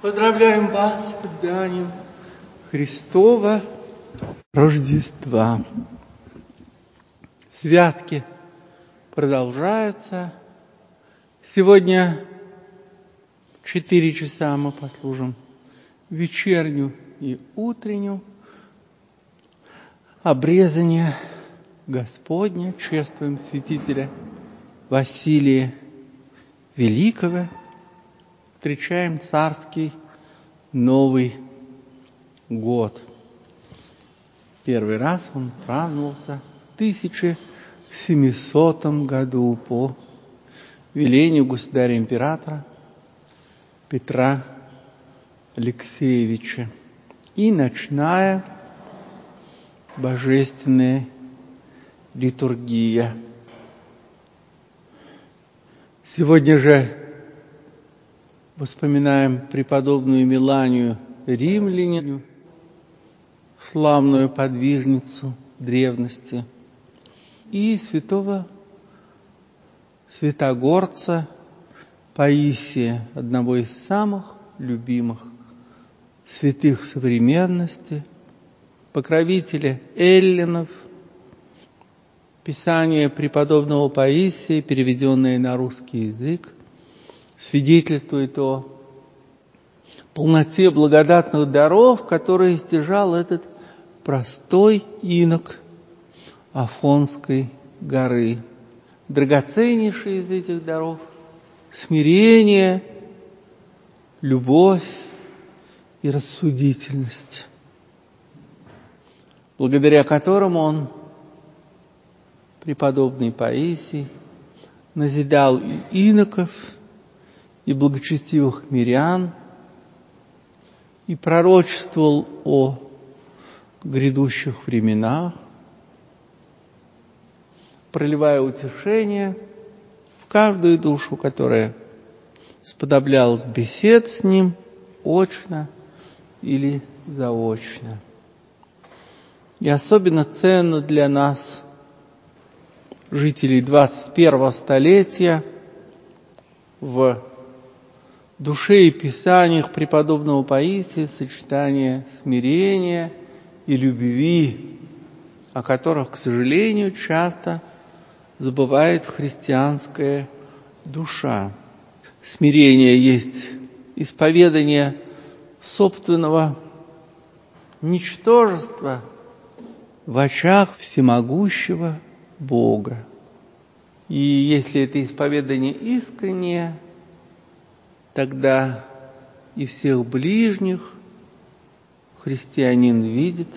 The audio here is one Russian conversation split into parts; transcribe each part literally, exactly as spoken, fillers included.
Поздравляем вас с отданием Христова Рождества. Святки продолжаются. Сегодня в четыре часа мы послужим вечернюю и утреннюю обрезание Господня. Чествуем святителя Василия Великого. Встречаем царский Новый год. Первый раз он праздновался в тысяча семисотом году по велению государя-императора Петра Алексеевича. И ночная божественная литургия. Сегодня же вспоминаем преподобную Меланию Римлянину, славную подвижницу древности, и святого святогорца Паисия, одного из самых любимых святых современности, покровителя эллинов. Писание преподобного Паисия, переведенное на русский язык, свидетельствует о полноте благодатных даров, которые стяжал этот простой инок Афонской горы. Драгоценнейший из этих даров — смирение, любовь и рассудительность, благодаря которым он, преподобный Паисий, назидал и иноков, и благочестивых мирян, и пророчествовал о грядущих временах, проливая утешение в каждую душу, которая сподоблялась бесед с ним очно или заочно. И особенно ценно для нас, жителей двадцать первого столетия, в душе и писаниях преподобного Паисия сочетание смирения и любви, о которых, к сожалению, часто забывает христианская душа. Смирение есть исповедание собственного ничтожества в очах всемогущего Бога. И если это исповедание искреннее, тогда и всех ближних христианин видит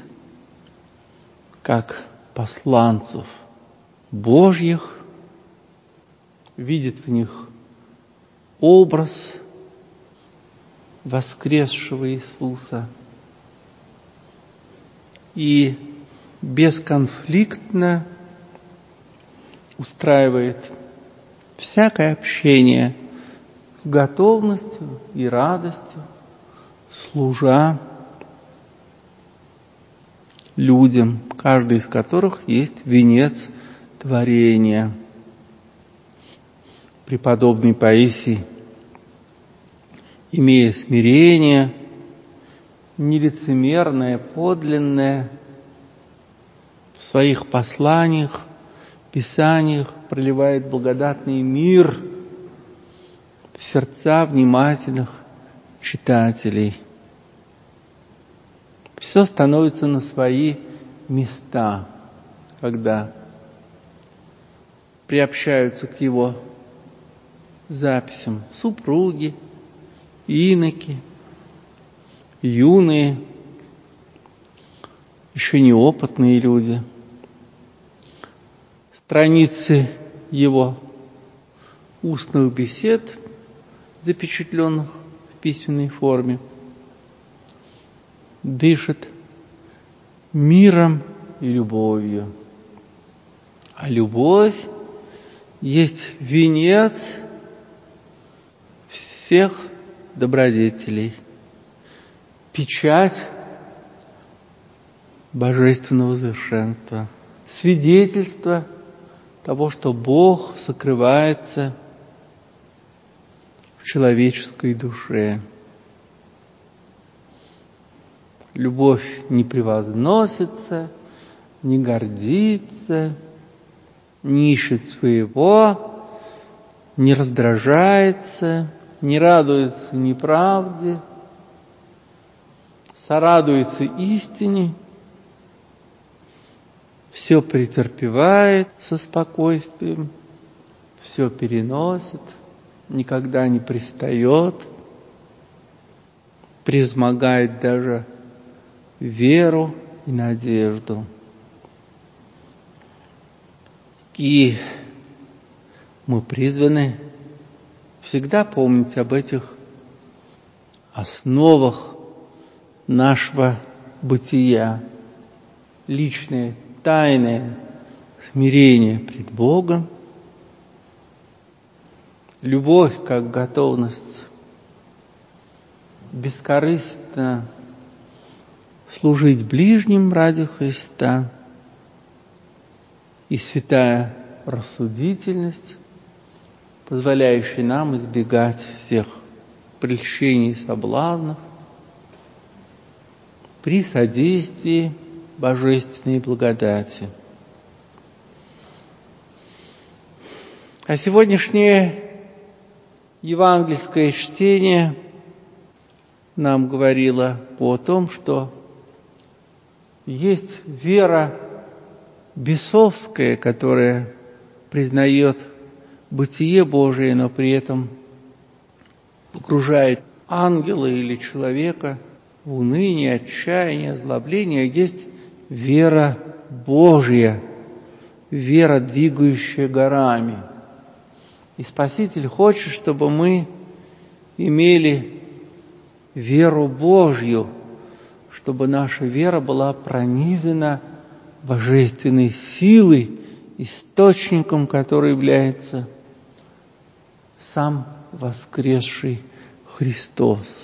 как посланцев Божьих, видит в них образ воскресшего Иисуса и бесконфликтно устраивает всякое общение с готовностью и радостью, служа людям, каждый из которых есть венец творения. Преподобный Паисий, имея смирение, нелицемерное, подлинное, в своих посланиях, писаниях проливает благодатный мир в сердца внимательных читателей. Все становится на свои места, когда приобщаются к его записям супруги, иноки, юные, еще неопытные люди. Страницы его устных бесед, запечатленных в письменной форме, дышат миром и любовью. А любовь есть венец всех добродетелей, печать божественного совершенства, свидетельство того, что Бог сокрывается в человеческой душе. Любовь не превозносится, не гордится, не ищет своего, не раздражается, не радуется неправде, сорадуется истине, все претерпевает со спокойствием, все переносит, никогда не пристает, превозмогает даже веру и надежду. И мы призваны всегда помнить об этих основах нашего бытия. Личное, тайное смирение пред Богом, любовь как готовность бескорыстно служить ближним ради Христа и святая рассудительность, позволяющая нам избегать всех прельщений и соблазнов при содействии божественной благодати. А сегодняшнее евангельское чтение нам говорило о том, что есть вера бесовская, которая признает бытие Божие, но при этом погружает ангела или человека в уныние, отчаяние, озлобление. Есть вера Божья, вера, двигающая горами. И Спаситель хочет, чтобы мы имели веру Божью, чтобы наша вера была пронизана божественной силой, источником, который является сам воскресший Христос.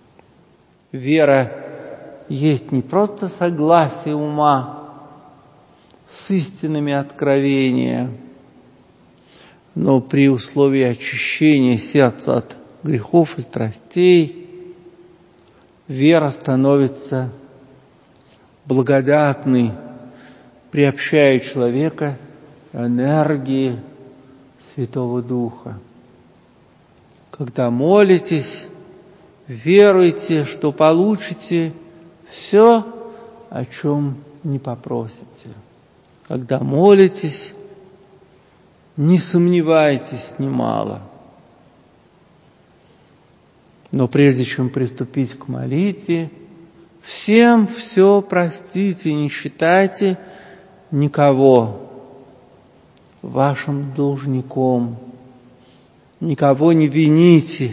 Вера есть не просто согласие ума с истинами откровения, но при условии очищения сердца от грехов и страстей вера становится благодатной, приобщая человека к энергии Святого Духа. Когда молитесь, веруйте, что получите все, о чем не попросите. Когда молитесь, не сомневайтесь немало. Но прежде чем приступить к молитве, всем все простите, не считайте никого вашим должником, никого не вините,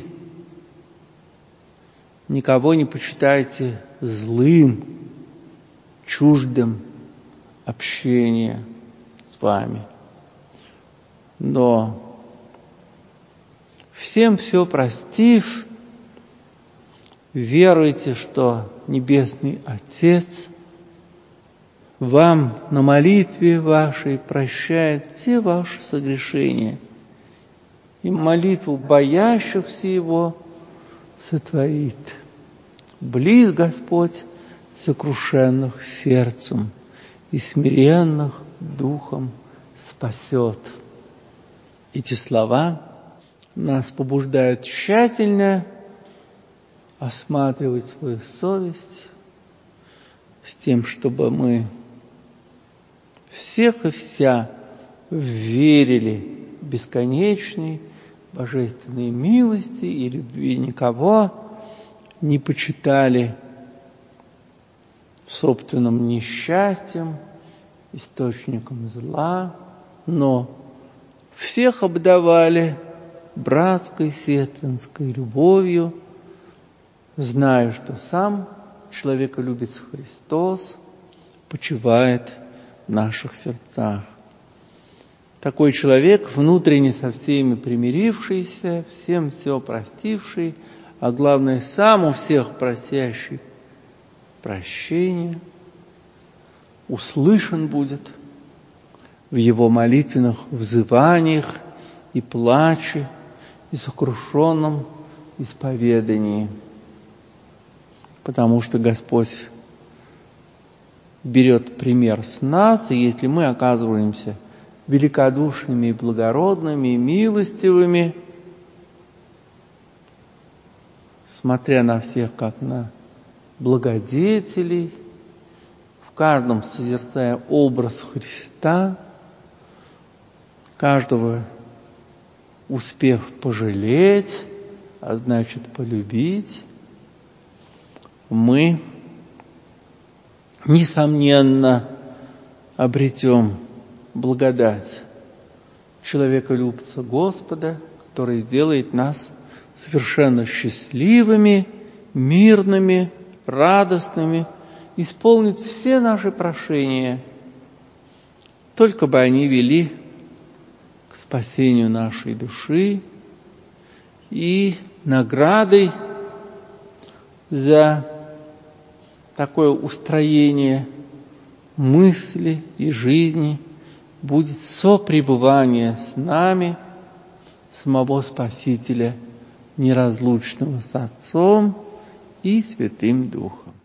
никого не почитайте злым, чуждым общения с вами. Но всем все простив, веруйте, что Небесный Отец вам на молитве вашей прощает все ваши согрешения, и молитву боящихся Его сотворит. Близ Господь сокрушенных сердцем и смиренных духом спасет. Эти слова нас побуждают тщательно осматривать свою совесть с тем, чтобы мы всех и вся верили бесконечной божественной милости и любви, никого не почитали собственным несчастьем, источником зла, но всех обдавали братской сестринской любовью, зная, что сам человеколюбец Христос почивает в наших сердцах. Такой человек, внутренне со всеми примирившийся, всем все простивший, а главное, сам у всех просящий прощения, услышан будет в его молитвенных взываниях и плаче, и сокрушенном исповедании. Потому что Господь берет пример с нас, и если мы оказываемся великодушными, благородными, милостивыми, смотря на всех как на благодетелей, в каждом созерцая образ Христа, каждого успев пожалеть, а значит полюбить, мы, несомненно, обретем благодать человеколюбца Господа, который сделает нас совершенно счастливыми, мирными, радостными, исполнит все наши прошения, только бы они вели к спасению нашей души, и наградой за такое устроение мысли и жизни будет сопребывание с нами самого Спасителя, неразлучного с Отцом и Святым Духом.